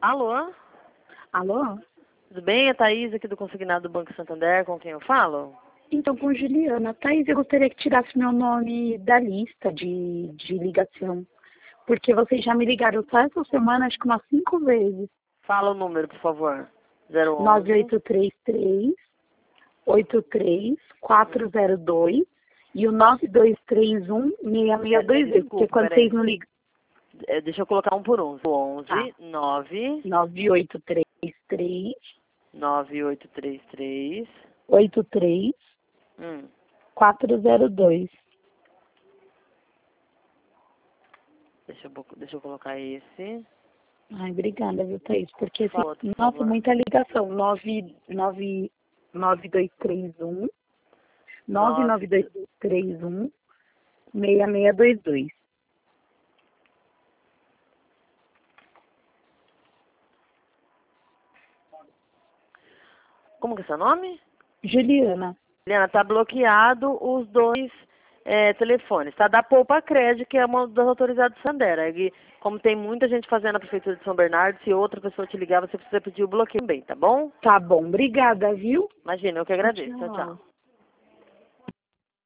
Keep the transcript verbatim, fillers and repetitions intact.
Alô? Alô? Tudo bem? É Thaís aqui do Consignado do Banco Santander, com quem eu falo? Então, com Juliana. Thaís, eu gostaria que tirasse meu nome da lista de, de ligação. Porque vocês já me ligaram só essa semana, acho que umas cinco vezes. Fala o número, por favor. zero onze. nove oito três três, oito três quatro zero dois e o nove dois três um, seis seis dois dois. Porque quando peraí. vocês não ligam... É, deixa eu colocar um por um. onze, Tá. nove, nove oito três três, nove oito três três, oito três hum. quatro zero dois. Deixa eu, deixa eu colocar esse. Ai, obrigada, viu, Thaís? Porque, assim, Fala outro, por nossa, favor. muita ligação. nove nove dois três um, nove nove dois três um, seis seis dois dois. Como que é seu nome? Juliana. Juliana, tá bloqueado os dois é, telefones, tá? Da Poupa Crédito, que é uma das autorizadas do Santander. Aí, como tem muita gente fazendo na Prefeitura de São Bernardo, se outra pessoa te ligar, você precisa pedir o bloqueio também, tá bom? Tá bom, obrigada, viu? Imagina, eu que agradeço. Tchau, Tchau. tchau.